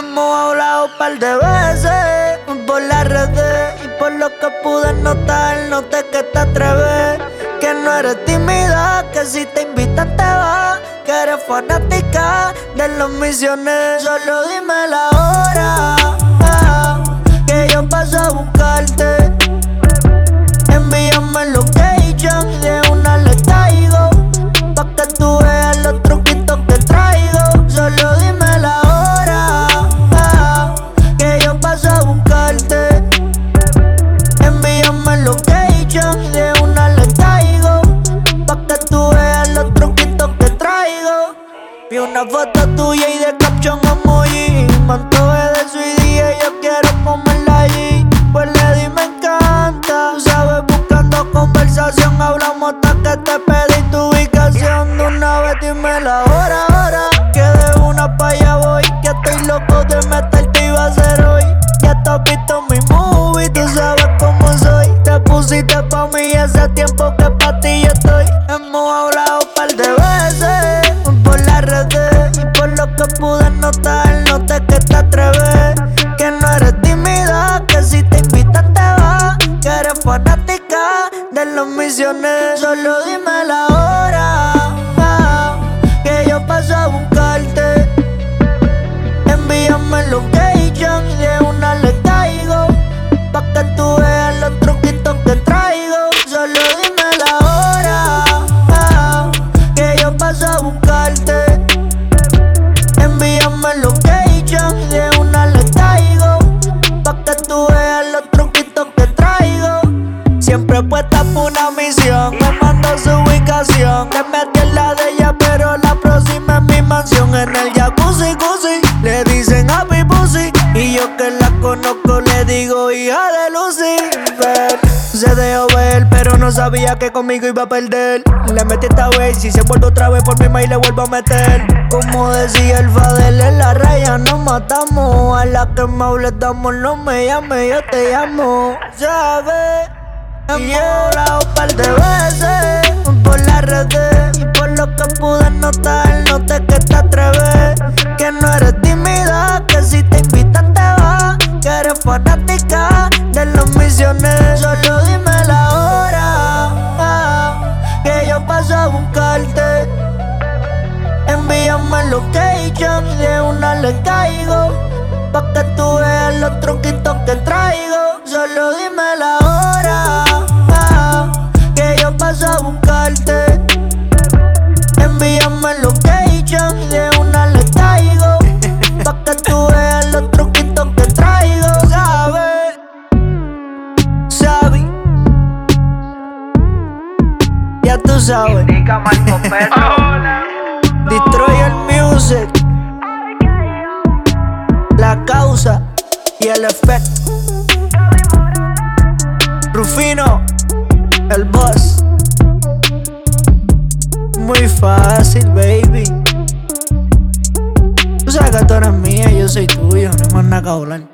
Hemos hablado un par de veces por las redes y por lo que pude notar, noté que te atreves, que no eres tímida, que si te invitan te vas, que eres fanática de los misiones. Solo dime la hora, que yo paso a buscarte. Envíame location y de una le caigo, pa' que tú veas los truquitos que traigo. Solo dime la hora, que yo paso a buscarte. Envíame location y de una le caigo, pa' que tú veas los truquitos que traigo. Vi una foto tuya y de caption emoji, me antojé de su idea y yo quiero comerla allí. Pues le di me encanta, tú sabes, buscando conversación, hablamos hasta que te pedí tu ubicación. De una vez dime la hora, que de una pa' allá voy, que estoy loco de meterte y va a ser hoy. Ya te has visto mi movie, tú sabes cómo soy. Te pusiste pa' mí y hace tiempo que pa' ti yo estoy. Hemos hablado un par de veces por las redes y por lo que pude notar, noté que te atreves, que no eres tímida, que si te invitan te vas, que eres fanática de los misiones. Solo dime la hora, que yo paso a buscarte. Envíame location y de una le caigo, pa' que tú veas los truquitos que traigo. Solo dime la hora, que yo paso a buscarte. Envíame location y de una le caigo, pa' que tú veas los truquitos que traigo. Siempre puesta por una misión, me mando su ubicación. Te metí en la de ella, pero la próxima es mi mansión. En el jacuzzi, le dicen Happy Pussy, y yo que la conozco le digo hija de Lucifer. Se dejó ver, pero no sabía que conmigo iba a perder. Le metí esta vez, si se vuelve otra vez por mi maíz le vuelvo a meter. Como decía el Fadel, en la raya nos matamos. A la que me hable damos, no me llame, yo te llamo. ¿Sabes? Hemos hablado un par de veces por las redes y por lo que pude notar, noté que te atreves, que no eres tímida, que si te invitan te vas, que eres fanática de los misiones. Solo dime la hora, que yo paso a buscarte. Envíame location y de una le caigo, pa' que tú veas los truquitos que traigo. Solo dime la hora, que yo paso a buscarte. Envíame location y de una le caigo, pa' que tú veas los truquitos que traigo. ¿Sabes? ¿Sabes? Ya tú sabes. Destroyer Music, La Causa y el efecto. Rufino, el boss. Muy fácil, baby. Tú sabes que tú eres mía y yo soy tuyo, no hay más nada que hablar.